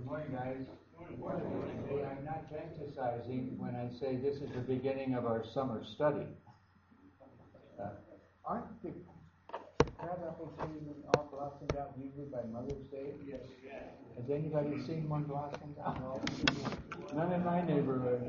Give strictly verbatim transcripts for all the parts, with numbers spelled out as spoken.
morning, guys. Good morning. Hey, I'm not fantasizing when I say this is the beginning of our summer study. Uh, aren't the crab apple trees all blossomed out usually by Mother's Day? Yes. Has anybody seen one blossomed out? None in my neighborhood.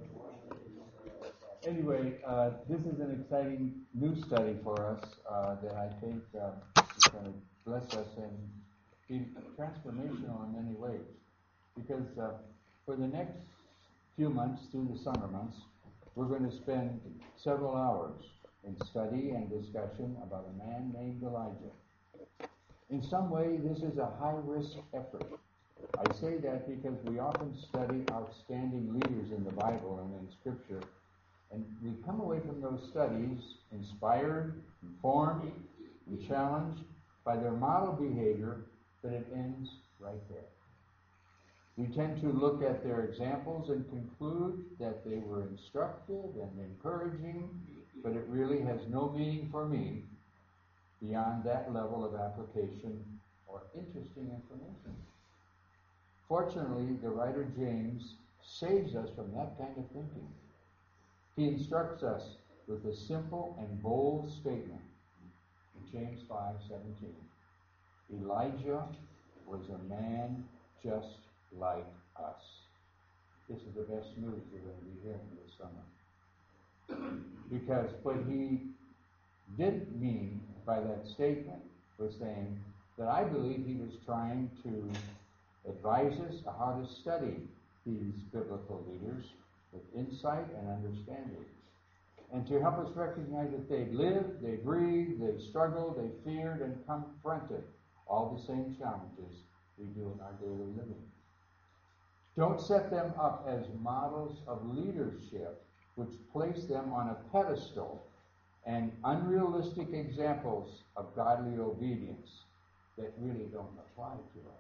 Anyway, uh, this is an exciting new study for us uh, that I think uh, is going to bless us and be transformational in many ways. Because uh, for the next few months, through the summer months, we're going to spend several hours in study and discussion about a man named Elijah. In some way, this is a high-risk effort. I say that because we often study outstanding leaders in the Bible and in Scripture, and we come away from those studies inspired, informed, and challenged by their model behavior, but it ends right there. We tend to look at their examples and conclude that they were instructive and encouraging, but it really has no meaning for me beyond that level of application or interesting information. Fortunately, the writer James saves us from that kind of thinking. He instructs us with a simple and bold statement in James five seventeen. Elijah was a man just like us. This is the best news you're going to be hearing this summer. Because what he did mean by that statement was saying that I believe he was trying to advise us how to study these biblical leaders with insight and understanding, and to help us recognize that they lived, they breathed, they struggled, they feared, and confronted all the same challenges we do in our daily living. Don't set them up as models of leadership which place them on a pedestal and unrealistic examples of godly obedience that really don't apply to us.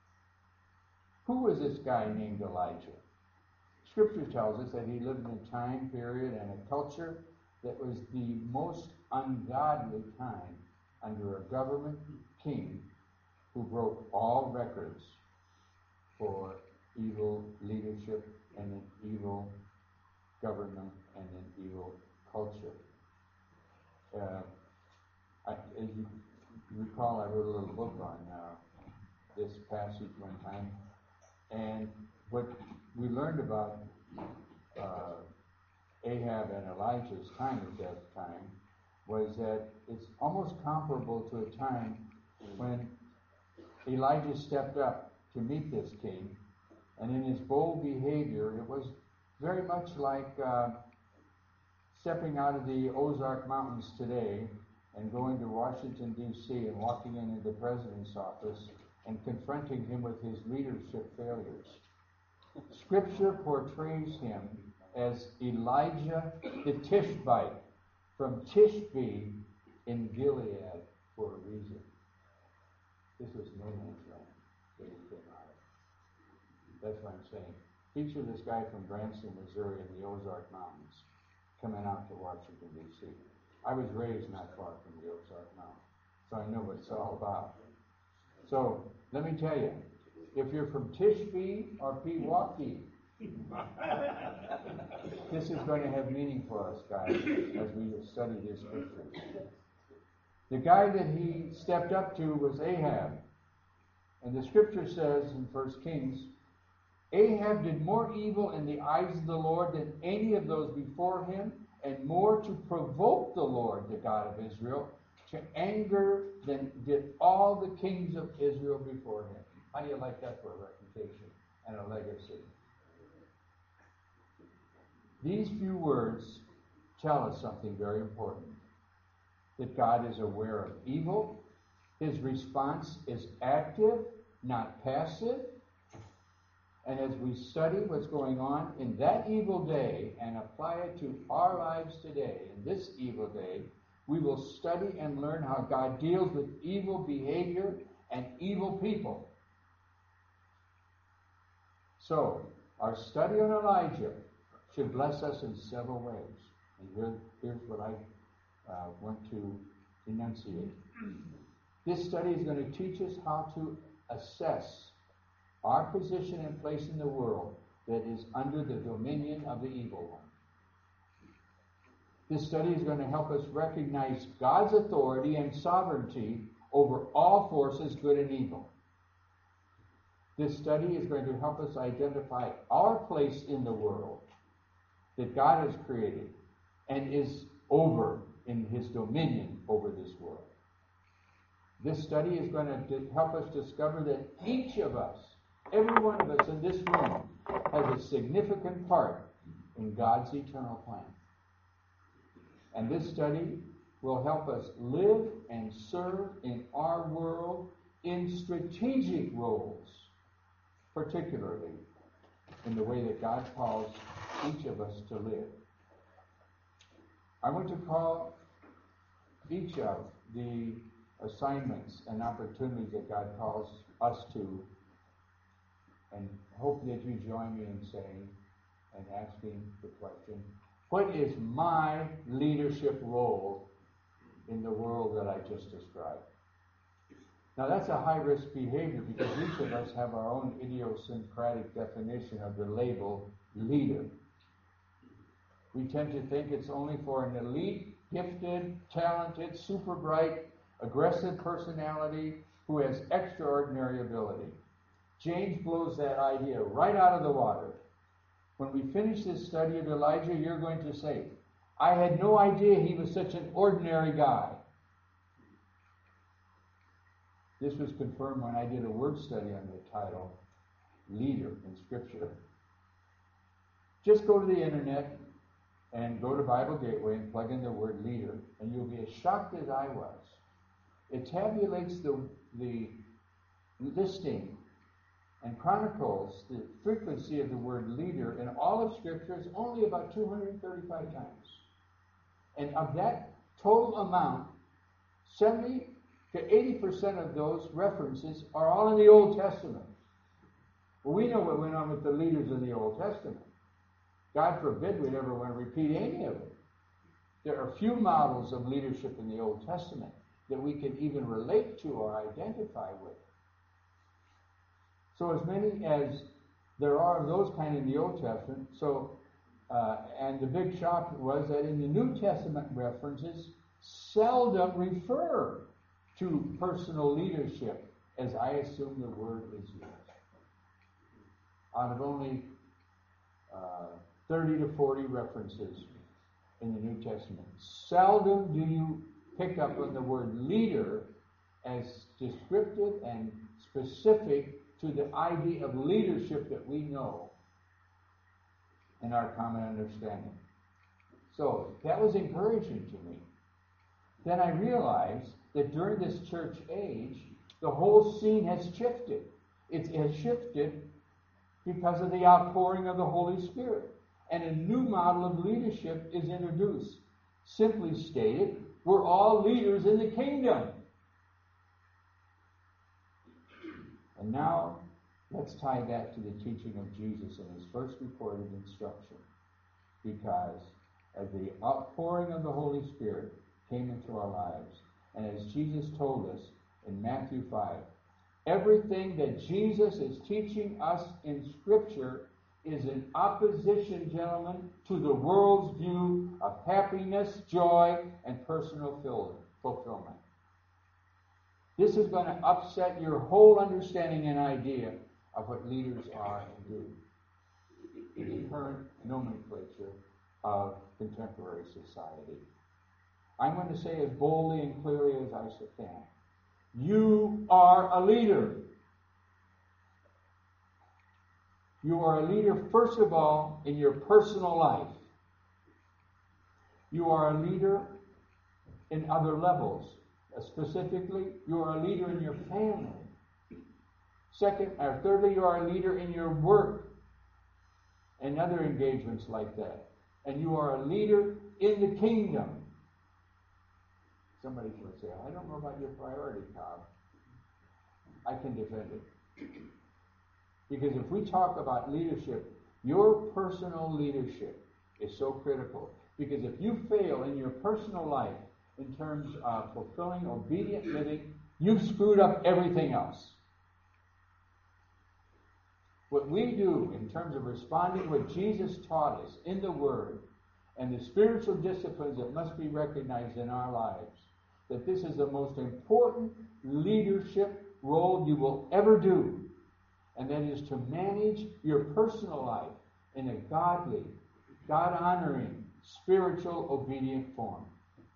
Who was this guy named Elijah? Scripture tells us that he lived in a time period and a culture that was the most ungodly time under a government king who broke all records for evil leadership and an evil government and an evil culture. Uh, I, as you recall, I wrote a little book on uh, this passage one time, and what we learned about uh, Ahab and Elijah's time at that time was that it's almost comparable to a time when Elijah stepped up to meet this king, and in his bold behavior, it was very much like uh, stepping out of the Ozark Mountains today and going to Washington, D C and walking into the president's office and confronting him with his leadership failures. Scripture portrays him as Elijah the Tishbite from Tishbe in Gilead for a reason. This was no man's land that he came out of. That's what I'm saying. Picture this guy from Branson, Missouri in the Ozark Mountains coming out to Washington, D C I was raised not far from the Ozark Mountains, so I know what it's all about. So, let me tell you, if you're from Tishbe or Pewaukee, this is going to have meaning for us, guys, as we study this scripture. The guy that he stepped up to was Ahab. And the scripture says in First Kings, Ahab did more evil in the eyes of the Lord than any of those before him, and more to provoke the Lord, the God of Israel, to anger than did all the kings of Israel before him. How do you like that for a reputation and a legacy? These few words tell us something very important. That God is aware of evil. His response is active, not passive. And as we study what's going on in that evil day and apply it to our lives today, in this evil day, we will study and learn how God deals with evil behavior and evil people. So, our study on Elijah should bless us in several ways. And here, here's what I uh, want to enunciate. This study is going to teach us how to assess our position and place in the world that is under the dominion of the evil one. This study is going to help us recognize God's authority and sovereignty over all forces, good and evil. This study is going to help us identify our place in the world that God has created and is over in his dominion over this world. This study is going to help us discover that each of us, every one of us in this room, has a significant part in God's eternal plan. And this study will help us live and serve in our world in strategic roles, particularly in the way that God calls each of us to live. I want to call each of the assignments and opportunities that God calls us to, and hope that you join me in saying and asking the question, what is my leadership role in the world that I just described? Now that's a high-risk behavior because each of us have our own idiosyncratic definition of the label leader. We tend to think it's only for an elite, gifted, talented, super bright, aggressive personality who has extraordinary ability. James blows that idea right out of the water. When we finish this study of Elijah, you're going to say, I had no idea he was such an ordinary guy. This was confirmed when I did a word study on the title, Leader in Scripture. Just go to the internet and go to Bible Gateway and plug in the word leader, and you'll be as shocked as I was. It tabulates the, the listing and chronicles the frequency of the word leader in all of Scripture is only about two hundred thirty-five times. And of that total amount, seventy to eighty percent of those references are all in the Old Testament. Well, we know what went on with the leaders in the Old Testament. God forbid we'd ever want to repeat any of it. There are few models of leadership in the Old Testament that we can even relate to or identify with. So as many as there are of those kind in the Old Testament, so uh, and the big shock was that in the New Testament references seldom refer to personal leadership as I assume the word is used. Out of only uh, thirty to forty references in the New Testament, seldom do you pick up on the word leader as descriptive and specific to the idea of leadership that we know in our common understanding. So that was encouraging to me. Then I realized that during this church age, the whole scene has shifted. It has shifted because of the outpouring of the Holy Spirit. And a new model of leadership is introduced. Simply stated, we're all leaders in the kingdom. And now, let's tie that to the teaching of Jesus in his first recorded instruction. Because as the outpouring of the Holy Spirit came into our lives, and as Jesus told us in Matthew five, everything that Jesus is teaching us in Scripture is in opposition, gentlemen, to the world's view of happiness, joy, and personal fulfillment. This is going to upset your whole understanding and idea of what leaders are and do in the current nomenclature of contemporary society. I'm going to say as boldly and clearly as I can. You are a leader. You are a leader, first of all, in your personal life. You are a leader in other levels. Specifically, you are a leader in your family. Second, or thirdly, you are a leader in your work and other engagements like that. And you are a leader in the kingdom. Somebody would say, I don't know about your priority, Cobb. I can defend it. Because if we talk about leadership, your personal leadership is so critical. Because if you fail in your personal life in terms of fulfilling obedient living, you've screwed up everything else. What we do in terms of responding to what Jesus taught us in the Word and the spiritual disciplines that must be recognized in our lives, that this is the most important leadership role you will ever do, and that is to manage your personal life in a godly, God-honoring, spiritual, obedient form.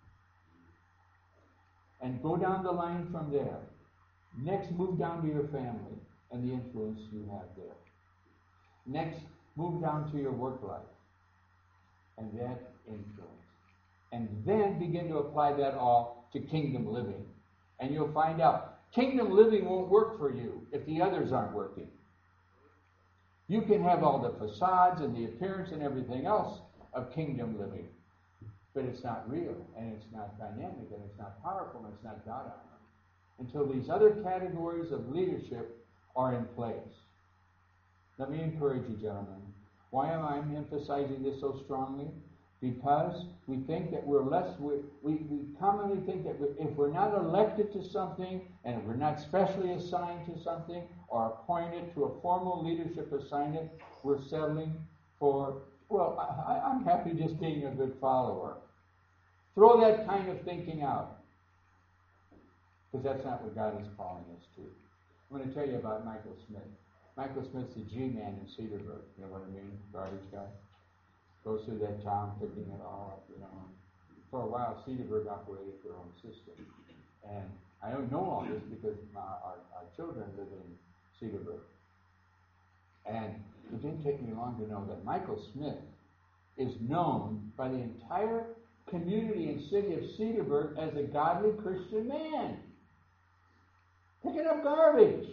And go down the line from there. Next, move down to your family and the influence you have there. Next, move down to your work life and that influence. And then begin to apply that all to kingdom living. And you'll find out, kingdom living won't work for you if the others aren't working. You can have all the facades and the appearance and everything else of kingdom living, but it's not real, and it's not dynamic, and it's not powerful, and it's not God-honoring until these other categories of leadership are in place. Let me encourage you, gentlemen. Why am I emphasizing this so strongly? Because we think that we're less, we, we, we commonly think that if we're not elected to something, and if we're not specially assigned to something, or appointed to a formal leadership assignment, we're settling for, well, I, I'm happy just being a good follower. Throw that kind of thinking out, because that's not what God is calling us to. I'm going to tell you about Michael Smith. Michael Smith's the G-man in Cedarburg. You know what I mean? Garbage guy. Goes through that town picking it all up, you know. For a while, Cedarburg operated their own system. And I don't know all this because my, our, our children live in Cedarburg. And it didn't take me long to know that Michael Smith is known by the entire community and city of Cedarburg as a godly Christian man. Picking up garbage.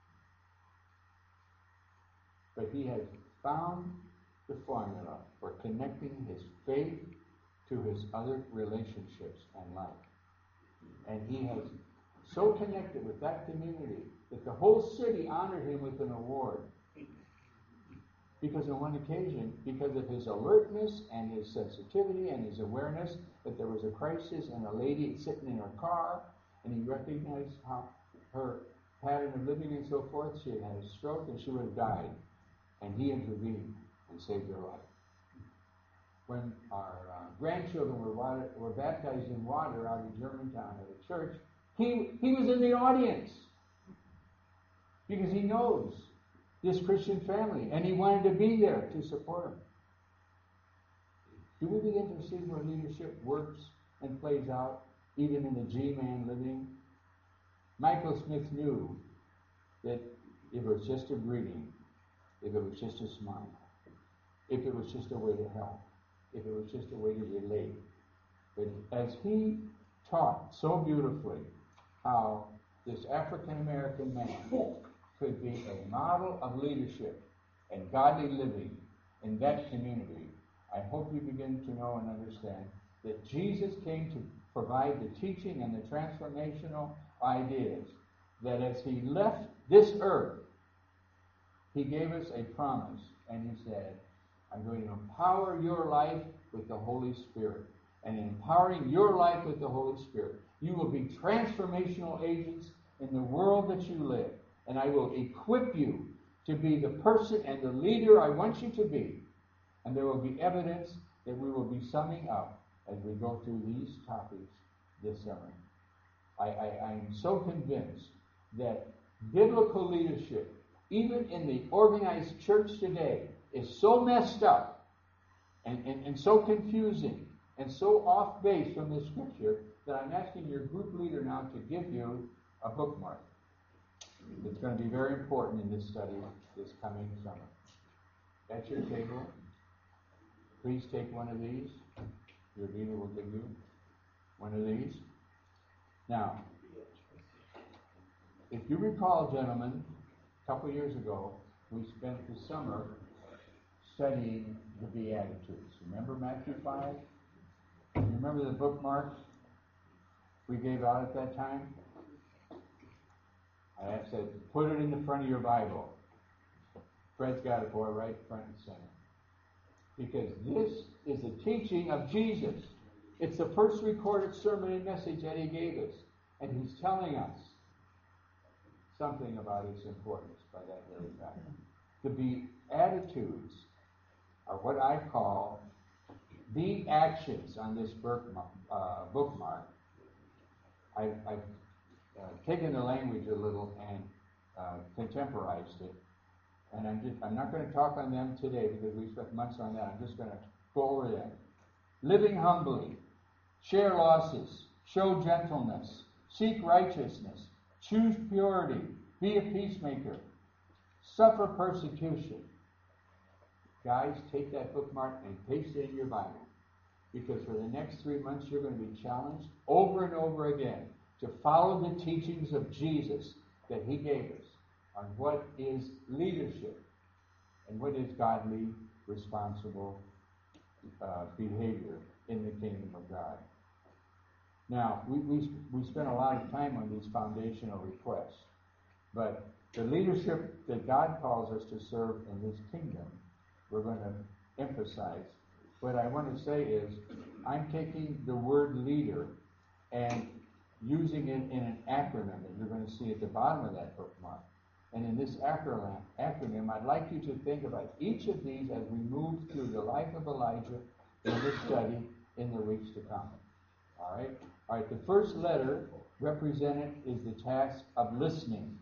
But he has found the formula for connecting his faith to his other relationships and life. And he has so connected with that community that the whole city honored him with an award. Because on one occasion, because of his alertness and his sensitivity and his awareness that there was a crisis and a lady sitting in her car, and he recognized how her pattern of living and so forth, she had had a stroke and she would have died. And he intervened and saved her life. When our uh, grandchildren were, water, were baptized in water out in Germantown at a church, he, he was in the audience because he knows this Christian family, and he wanted to be there to support them. Do we begin to see where leadership works and plays out, even in the G-man living? Michael Smith knew that if it was just a greeting, if it was just a smile, if it was just a way to help, if it was just a way to relate. But as he taught so beautifully how this African-American man could be a model of leadership and godly living in that community, I hope you begin to know and understand that Jesus came to provide the teaching and the transformational ideas that as he left this earth, he gave us a promise, and he said, I'm going to empower your life with the Holy Spirit. And in empowering your life with the Holy Spirit, you will be transformational agents in the world that you live. And I will equip you to be the person and the leader I want you to be. And there will be evidence that we will be summing up as we go through these topics this summer. I, I, I am so convinced that biblical leadership, even in the organized church today, is so messed up and, and, and so confusing and so off base from the Scripture that I'm asking your group leader now to give you a bookmark. It's going to be very important in this study this coming summer. At your table, please take one of these. Your leader will give you one of these. Now, if you recall, gentlemen, a couple years ago, we spent the summer studying the Beatitudes. Remember Matthew five? You remember the bookmarks we gave out at that time? I said, put it in the front of your Bible. Fred's got it, boy, right front and center. Because this is the teaching of Jesus. It's the first recorded sermon and message that he gave us. And he's telling us something about its importance by that very fact. The Beatitudes are what I call the actions on this bookmark. Uh, bookmark. I, I've uh, taken the language a little and uh, contemporized it. And I'm just, I'm not going to talk on them today because we spent months on that. I'm just going to go over them. Living humbly, share losses, show gentleness, seek righteousness, choose purity, be a peacemaker, suffer persecution. Guys, take that bookmark and paste it in your Bible. Because for the next three months you're going to be challenged over and over again to follow the teachings of Jesus that he gave us on what is leadership and what is godly, responsible uh, behavior in the kingdom of God. Now, we, we, we spent a lot of time on these foundational requests, but the leadership that God calls us to serve in this kingdom, we're going to emphasize. What I want to say is, I'm taking the word leader and using it in an acronym that you're going to see at the bottom of that bookmark. And in this acronym, acronym, I'd like you to think about each of these as we move through the life of Elijah in this study in the weeks to come. All right? All right, the first letter represented is the task of listening.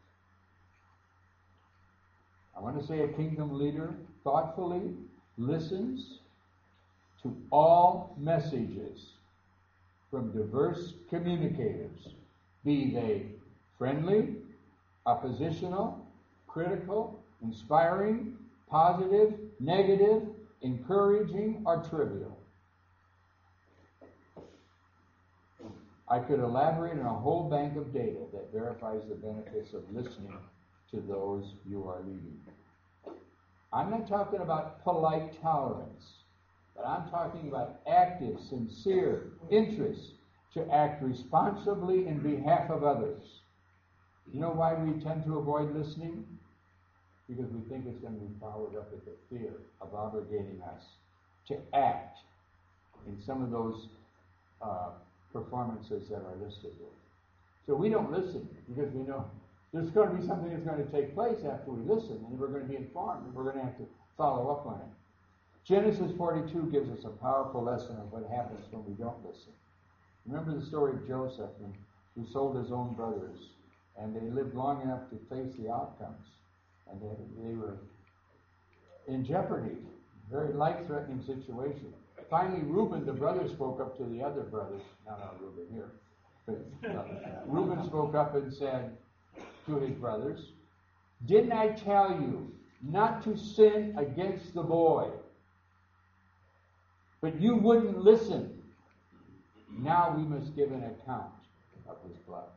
I want to say a kingdom leader thoughtfully listens to all messages from diverse communicators, be they friendly, oppositional, critical, inspiring, positive, negative, encouraging, or trivial. I could elaborate on a whole bank of data that verifies the benefits of listening to those you are leading. I'm not talking about polite tolerance, but I'm talking about active, sincere interest to act responsibly in behalf of others. You know why we tend to avoid listening? Because we think it's going to be followed up with the fear of obligating us to act in some of those uh, performances that are listed here. So we don't listen because we know there's going to be something that's going to take place after we listen, and we're going to be informed, and we're going to have to follow up on it. Genesis forty-two gives us a powerful lesson of what happens when we don't listen. Remember the story of Joseph, who sold his own brothers, and they lived long enough to face the outcomes, and they, they were in jeopardy, very life-threatening situation. Finally, Reuben, the brother, spoke up to the other brothers, not our Reuben here, but uh, Reuben spoke up and said to his brothers, "Didn't I tell you not to sin against the boy? But you wouldn't listen. Now we must give an account of his blood."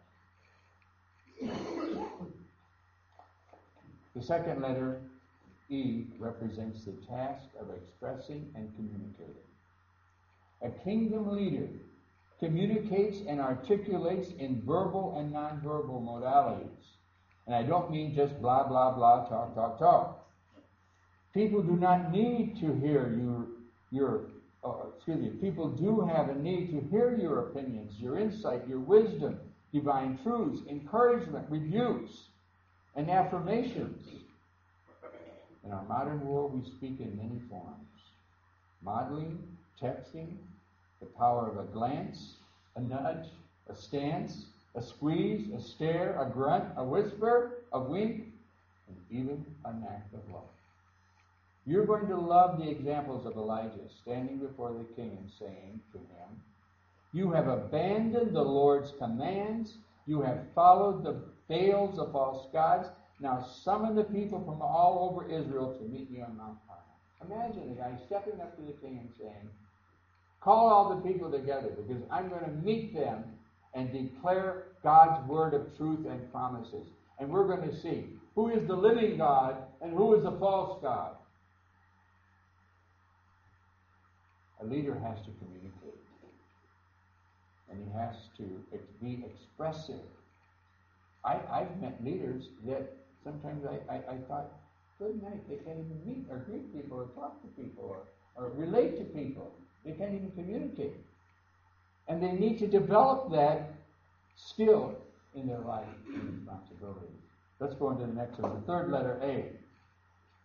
The second letter, E, represents the task of expressing and communicating. A kingdom leader communicates and articulates in verbal and nonverbal modalities. And I don't mean just blah, blah, blah, talk, talk, talk. People do not need to hear your, your uh, excuse me, people do have a need to hear your opinions, your insight, your wisdom, divine truths, encouragement, rebukes, and affirmations. In our modern world, we speak in many forms. Modeling, texting, the power of a glance, a nudge, a stance, a squeeze, a stare, a grunt, a whisper, a wink, and even an act of love. You're going to love the examples of Elijah standing before the king and saying to him, "You have abandoned the Lord's commands. You have followed the Baals of false gods. Now summon the people from all over Israel to meet me on Mount Carmel." Imagine a guy stepping up to the king and saying, "Call all the people together because I'm going to meet them and declare God's word of truth and promises. And we're going to see who is the living God and who is the false God." A leader has to communicate. And he has to be expressive. I, I've met leaders that sometimes I, I, I thought, good night, they can't even meet or greet people or talk to people or, or relate to people. They can't even communicate. And they need to develop that skill in their life and responsibility. Let's go into the next one. The third letter, A.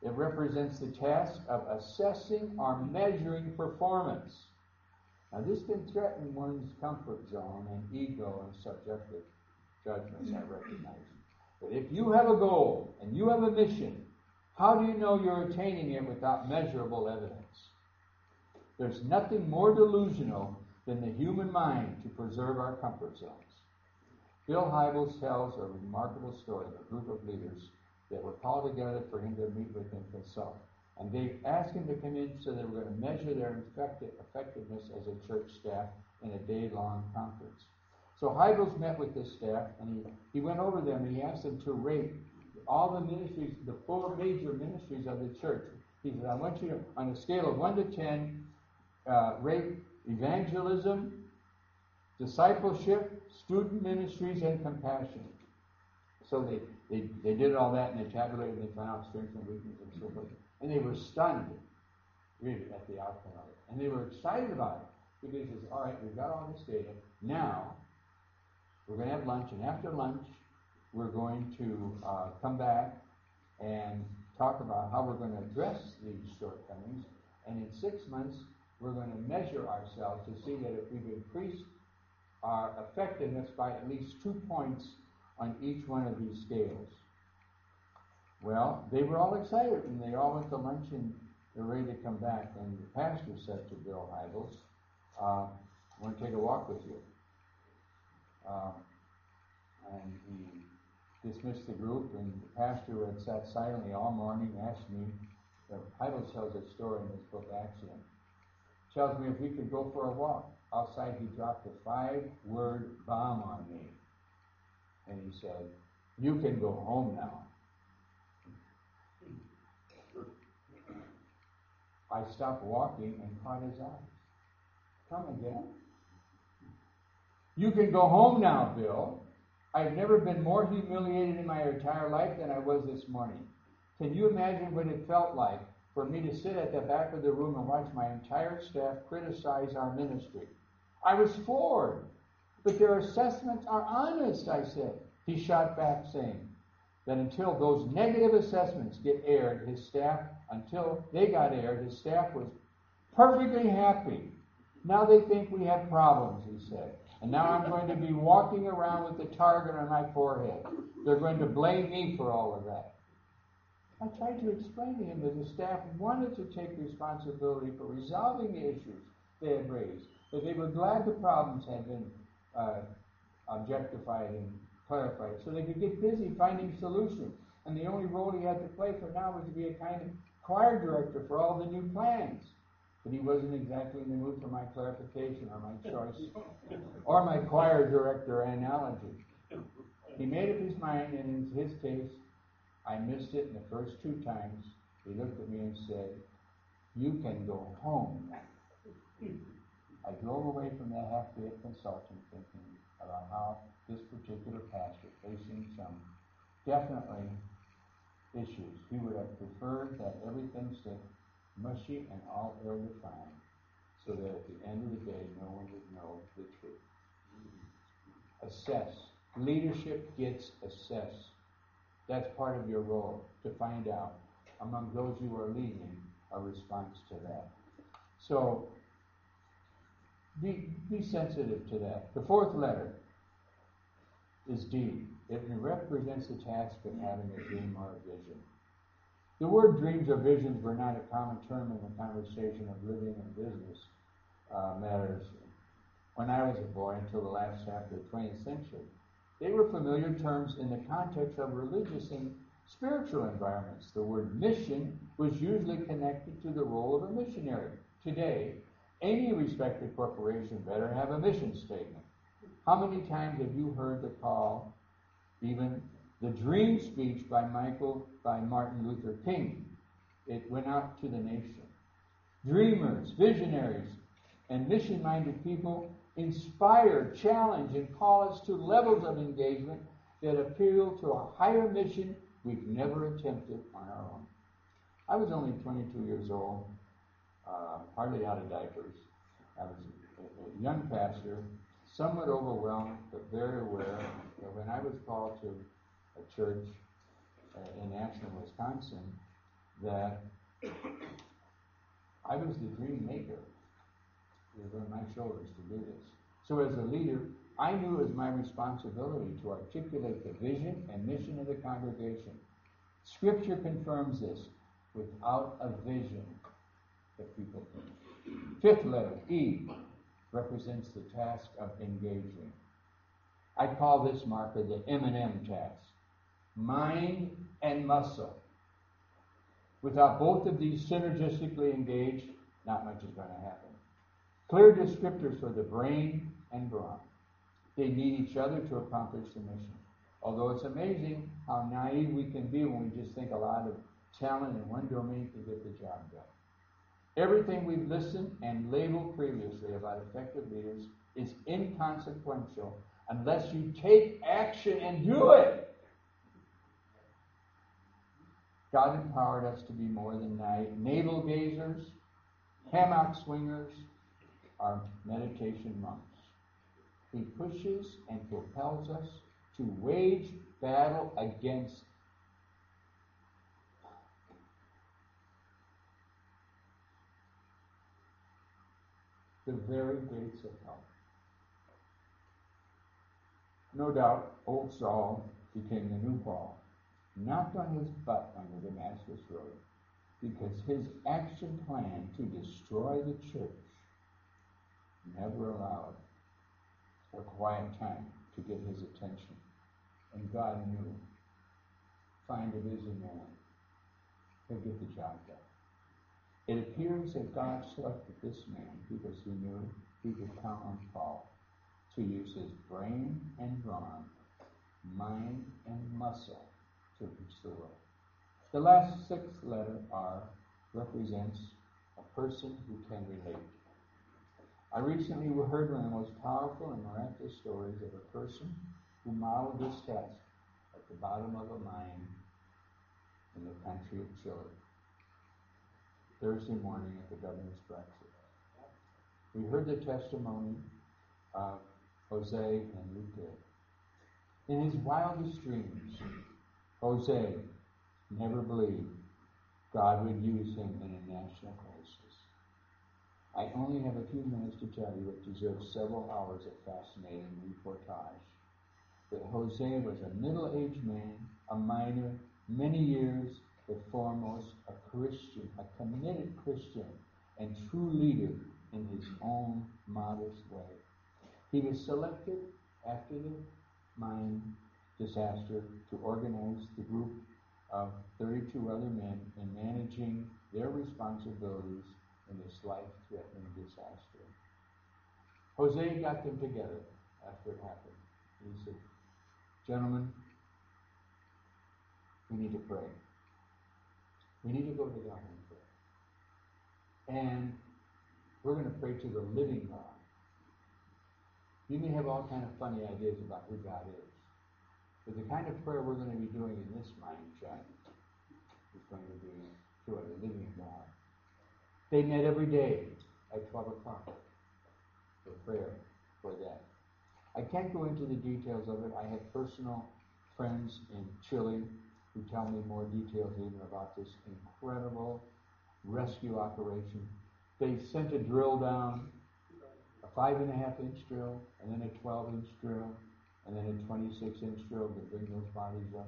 It represents the task of assessing or measuring performance. Now, this can threaten one's comfort zone and ego and subjective judgments, I recognize. But if you have a goal and you have a mission, how do you know you're attaining it without measurable evidence? There's nothing more delusional than the human mind to preserve our comfort zones. Bill Hybels tells a remarkable story of a group of leaders that were called together for him to meet with and consult. And they asked him to come in so they were going to measure their effective, effectiveness as a church staff in a day-long conference. So Hybels met with this staff, and he, he went over them, and he asked them to rate all the ministries, the four major ministries of the church. He said, I want you to, on a scale of one to ten, uh, rate evangelism, discipleship, student ministries, and compassion. So they, they, they did all that, and they tabulated, and they found out strengths and weaknesses and so forth. And they were stunned, really, at the outcome of it. And they were excited about it, because he says, all right, we've got all this data. Now, we're going to have lunch, and after lunch, we're going to uh, come back and talk about how we're going to address these shortcomings. And in six months, we're going to measure ourselves to see that if we've increased our effectiveness by at least two points on each one of these scales. Well, they were all excited, and they all went to lunch, and they're ready to come back. And the pastor said to Bill Hybels, uh, I want to take a walk with you. Um, and he dismissed the group, and the pastor, who had sat silently all morning, asked me, uh, Hybels tells a story in his book, Axiom, tells me if we could go for a walk. Outside, he dropped a five-word bomb on me. And he said, you can go home now. I stopped walking and caught his eyes. Come again? You can go home now, Bill. I've never been more humiliated in my entire life than I was this morning. Can you imagine what it felt like for me to sit at the back of the room and watch my entire staff criticize our ministry? I was floored. But their assessments are honest, I said. He shot back, saying that until those negative assessments get aired, his staff, until they got aired, his staff was perfectly happy. Now they think we have problems, he said. And now I'm going to be walking around with the target on my forehead. They're going to blame me for all of that. I tried to explain to him that the staff wanted to take responsibility for resolving the issues they had raised, that they were glad the problems had been uh, objectified and clarified, so they could get busy finding solutions. And the only role he had to play for now was to be a kind of choir director for all the new plans. But he wasn't exactly in the mood for my clarification or my choice or my choir director analogy. He made up his mind, and in his case, I missed it in the first two times. He looked at me and said, you can go home now. I drove away from that half-day of consulting, thinking about how this particular pastor, facing some definitely issues, he would have preferred that everything stayed mushy and all ill-defined, so that at the end of the day, no one would know the truth. Assess. Leadership gets assessed. That's part of your role, to find out, among those you are leading, a response to that. So, be, be sensitive to that. The fourth letter is D. It represents the task of having a dream or a vision. The word dreams or visions were not a common term in the conversation of living and business uh, matters when I was a boy until the last half of the twentieth century. They were familiar terms in the context of religious and spiritual environments. The word mission was usually connected to the role of a missionary. Today, any respected corporation better have a mission statement. How many times have you heard the call, even the dream speech by Michael, by Martin Luther King? It went out to the nation. Dreamers, visionaries, and mission-minded people inspire, challenge, and call us to levels of engagement that appeal to a higher mission we've never attempted on our own. I was only twenty-two years old, uh, hardly out of diapers. I was a, a young pastor, somewhat overwhelmed, but very aware that when I was called to a church uh, in Ashland, Wisconsin, that I was the dream maker. It was on my shoulders to do this. So as a leader, I knew it was my responsibility to articulate the vision and mission of the congregation. Scripture confirms this. Without a vision, the people perish. Fifth letter, E, represents the task of engaging. I call this marker the M and M task. Mind and muscle. Without both of these synergistically engaged, not much is going to happen. Clear descriptors for the brain and brawn. They need each other to accomplish the mission. Although it's amazing how naive we can be when we just think a lot of talent in one domain can get the job done. Everything we've listened and labeled previously about effective leaders is inconsequential unless you take action and do it. God empowered us to be more than na- navel gazers, hammock swingers, or meditation monks. He pushes and propels us to wage battle against the very gates of hell. No doubt, old Saul became the new Paul, knocked on his butt on the Damascus Road, because his action plan to destroy the church never allowed a quiet time to get his attention. And God knew, find a busy man, he'll get the job done. It appears that God selected this man because he knew he could count on Paul to use his brain and brawn, mind and muscle to reach the world. The last sixth letter, R, represents a person who can relate. I recently heard one of the most powerful and miraculous stories of a person who modeled this task at the bottom of a mine in the country of Chile. Thursday morning at the governor's breakfast. We heard the testimony of Jose Enrique. In his wildest dreams, Jose never believed God would use him in a national crisis. I only have a few minutes to tell you what deserves several hours of fascinating reportage. That Jose was a middle-aged man, a miner, many years, but foremost a Christian, a committed Christian, and true leader in his own modest way. He was selected after the mine disaster to organize the group of thirty-two other men in managing their responsibilities in this life-threatening disaster. Jose got them together after it happened. He said, "Gentlemen, we need to pray. We need to go to God and pray. And we're going to pray to the living God. You may have all kind of funny ideas about who God is, but the kind of prayer we're going to be doing in this mind chat is going to be to a living God." They met every day at twelve o'clock for prayer for that. I can't go into the details of it. I have personal friends in Chile who tell me more details even about this incredible rescue operation. They sent a drill down, a five and a half inch drill, and then a twelve inch drill, and then a twenty-six inch drill to bring those bodies up.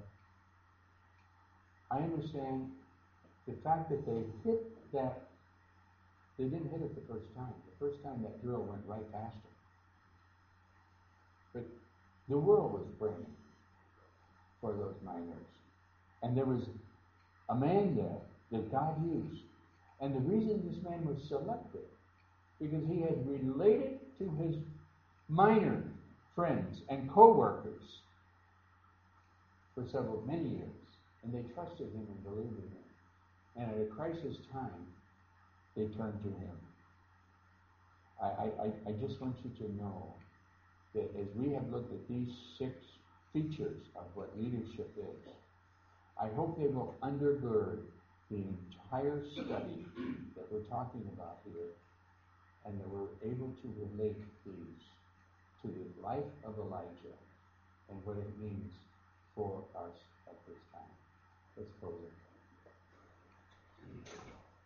I understand the fact that they hit that, they didn't hit it the first time. The first time that drill went right past them. But the world was praying for those miners. And there was a man there that God used. And the reason this man was selected, because he had related to his miner friends and co-workers for several, many years. And they trusted him and believed in him. And at a crisis time, they turned to him. I, I, I just want you to know that as we have looked at these six features of what leadership is, I hope they will undergird the entire study that we're talking about here, and that we're able to relate these to the life of Elijah and what it means for us at this time. Let's close it.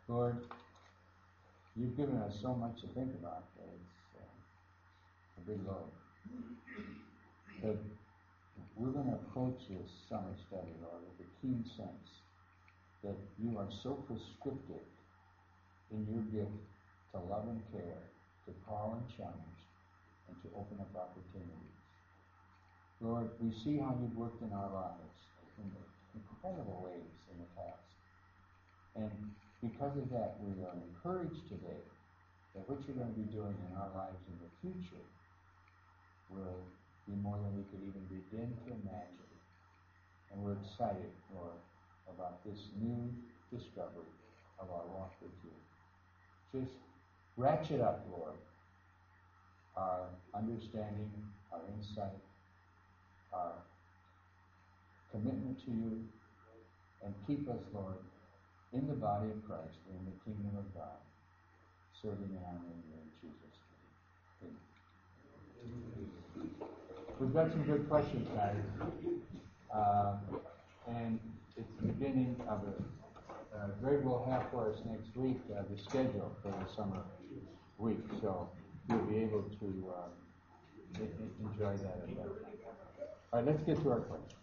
Lord, you've given us so much to think about that it's uh, a big load. But we're going to approach this summer study, Lord, with a keen sense that you are so prescriptive in your gift to love and care, to call and challenge, and to open up opportunities. Lord, we see how you've worked in our lives in incredible ways in the past. And because of that, we are encouraged today that what you're going to be doing in our lives in the future will be more than we could even begin to imagine. And we're excited, Lord, about this new discovery of our walk with you. Just ratchet up, Lord, our understanding, our insight, our commitment to you, and keep us, Lord, in the body of Christ, in the kingdom of God, serving and honoring you in Jesus' name. Amen. We've got some good questions, guys. Uh, and it's the beginning of a uh, Greg will have for us next week uh, the schedule for the summer week, so you'll be able to uh, enjoy that. All right, let's get to our questions.